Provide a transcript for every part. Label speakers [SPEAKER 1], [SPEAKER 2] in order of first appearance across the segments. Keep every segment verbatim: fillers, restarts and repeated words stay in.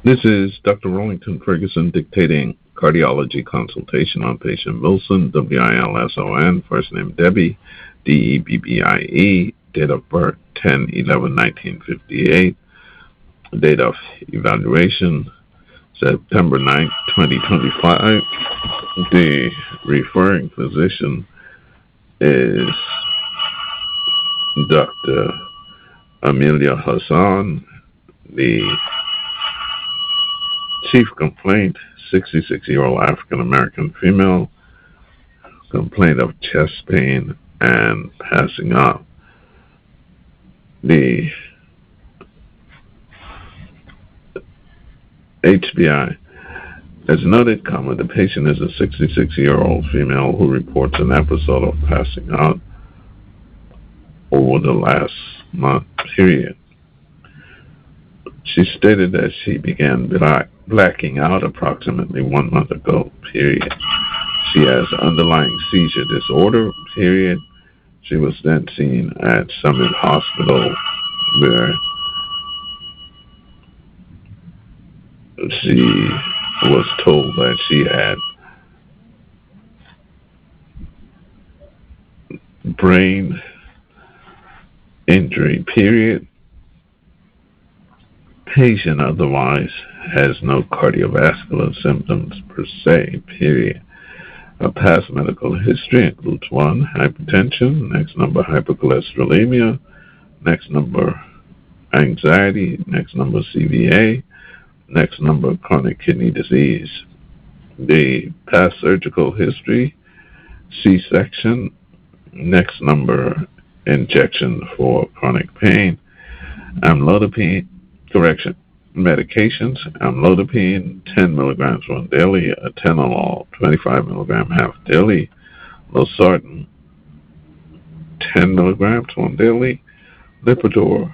[SPEAKER 1] This is Doctor Rollington Ferguson dictating cardiology consultation on patient Wilson, W I L S O N, first name Debbie, D E B B I E, date of birth ten eleven nineteen fifty-eight, date of evaluation September ninth, twenty twenty-five. The referring physician is Doctor Amelia Hassan. The chief complaint, sixty-six-year-old African-American female, complaint of chest pain and passing out. The H B I, as noted, comma, the patient is a sixty-six-year-old female who reports an episode of passing out over the last month period. She stated that she began black, blacking out approximately one month ago, period. She has underlying seizure disorder, period. She was then seen at Summit Hospital where she was told that she had brain injury, period. Patient otherwise has no cardiovascular symptoms per se, period. A past medical history includes one, hypertension, next number hypercholesterolemia, next number anxiety, next number C V A, next number chronic kidney disease. The past surgical history, C-section, next number injection for chronic pain, amlodipine, correction, medications, amlodipine, ten milligrams once daily, atenolol, twenty-five milligrams half daily, losartan, ten milligrams once daily, Lipitor,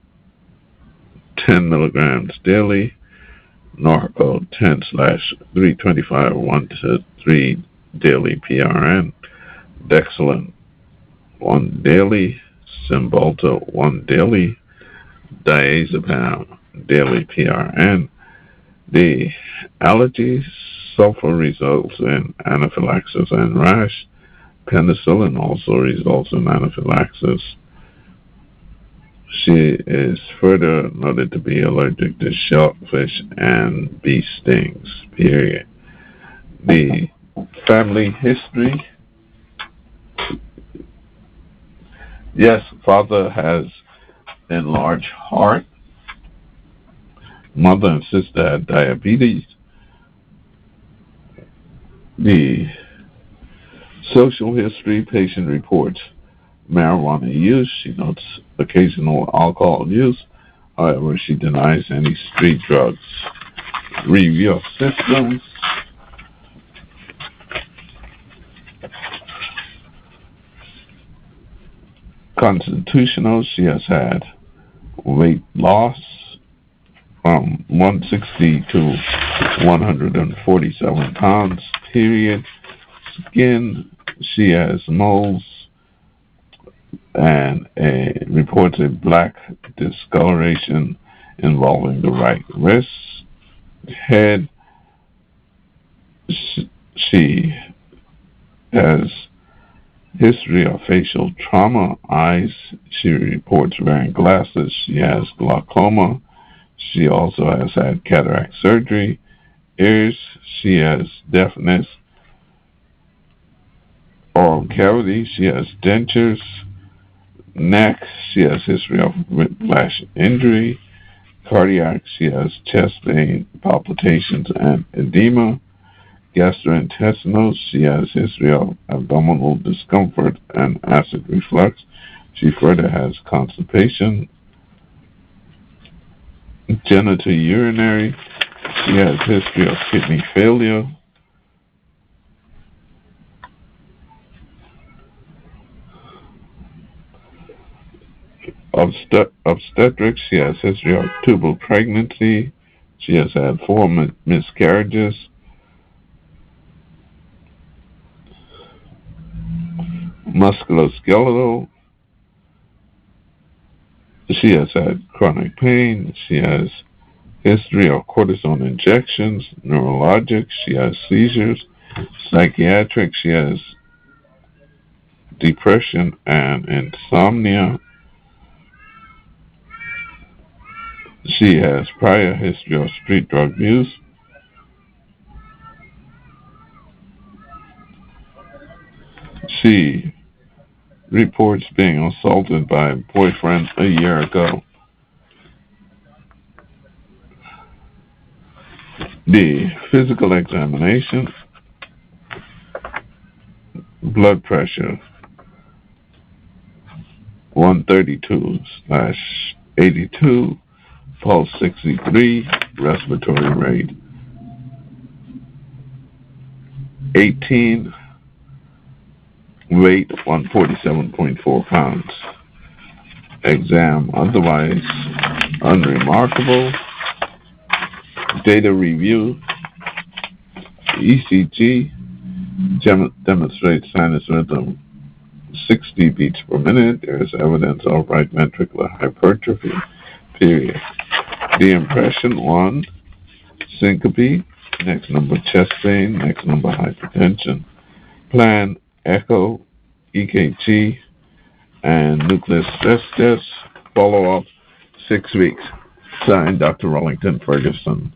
[SPEAKER 1] ten milligrams daily, Norco, ten slash three twenty-five, one to three daily P R N, Dexilant, one daily, Cymbalta, one daily, diazepam, daily P R N. The allergies, sulfur results in anaphylaxis and rash. Penicillin also results in anaphylaxis. She is further noted to be allergic to shellfish and bee stings, period. The family history. Yes, father has enlarged heart. Mother and sister had diabetes. The social history, patient reports marijuana use. She notes occasional alcohol use. However, she denies any street drugs. Review of systems. Constitutional, she has had weight loss from one hundred sixty to one hundred forty-seven pounds, period. Skin, she has moles and a, reports a black discoloration involving the right wrist. Head, she has history of facial trauma. Eyes, she reports wearing glasses. She has glaucoma. She also has had cataract surgery. Ears, she has deafness. Oral cavity, she has dentures. Neck, she has history of whiplash injury. Cardiac, she has chest pain, palpitations, and edema. Gastrointestinal, she has history of abdominal discomfort and acid reflux. She further has constipation. Genitourinary, she has history of kidney failure. Obstet- obstetrics, she has history of tubal pregnancy. She has had four mi- miscarriages. Musculoskeletal, she has had chronic pain. She has history of cortisone injections. Neurologic, she has seizures. Psychiatric, she has depression and insomnia. She has prior history of street drug use. She reports being assaulted by a boyfriend a year ago. The physical examination, blood pressure one thirty-two slash eighty-two, pulse sixty-three, respiratory rate eighteen, weight one forty-seven point four pounds. Exam otherwise unremarkable. Data review, E C G gem- demonstrates sinus rhythm sixty beats per minute. There is evidence of right ventricular hypertrophy, period. The impression, one, syncope, next number chest pain, next number hypertension. Plan, echo, E K G, and nucleus stress test. Follow up, six weeks. Signed, Doctor Rollington Ferguson.